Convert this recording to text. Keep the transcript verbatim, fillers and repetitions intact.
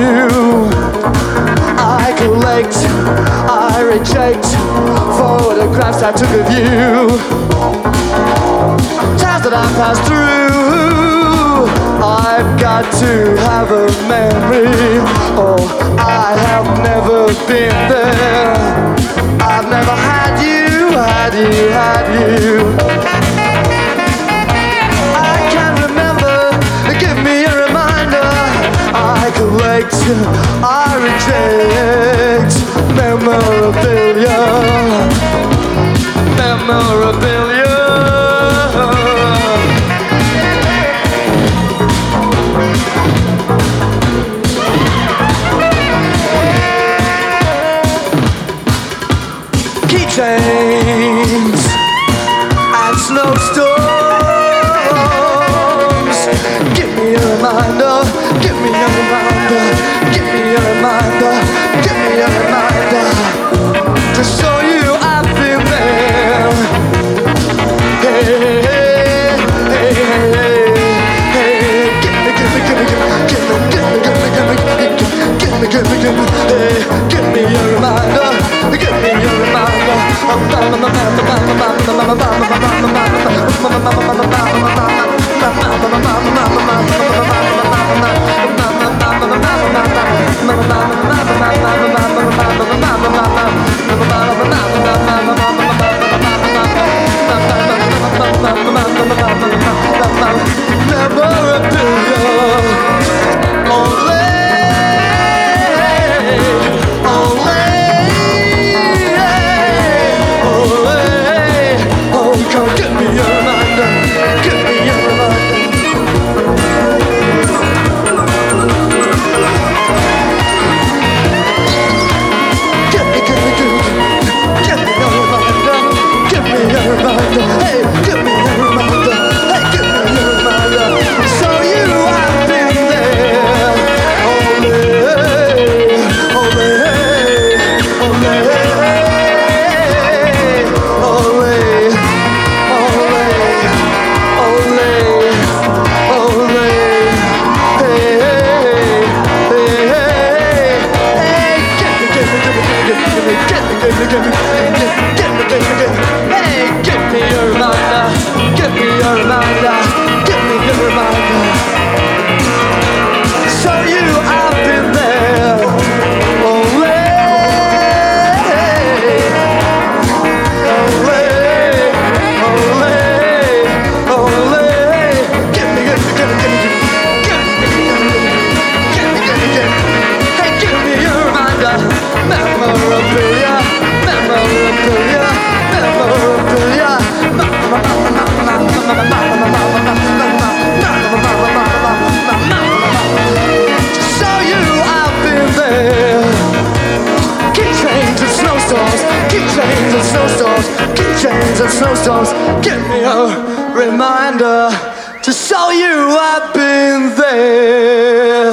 you. I collect, I reject photographs I took of you. Times that I passed through, I've got to have a memory. Oh, I have never been there. I've never had you, had you, had you. I can't remember, give me a reminder. I collect, I reject memorabilia, memorabilia. Keychains and snowstorms. Give me a reminder, give me a reminder, give me a reminder, give me a reminder to show you I've been there. Hey, hey, hey, hey, hey, give me, give me, give me, give me, give me, give me, give me, give me, give me, give me, give me, hey, give me a reminder, give me a reminder. Keychains and snowstorms, give me a reminder to show you I've been there.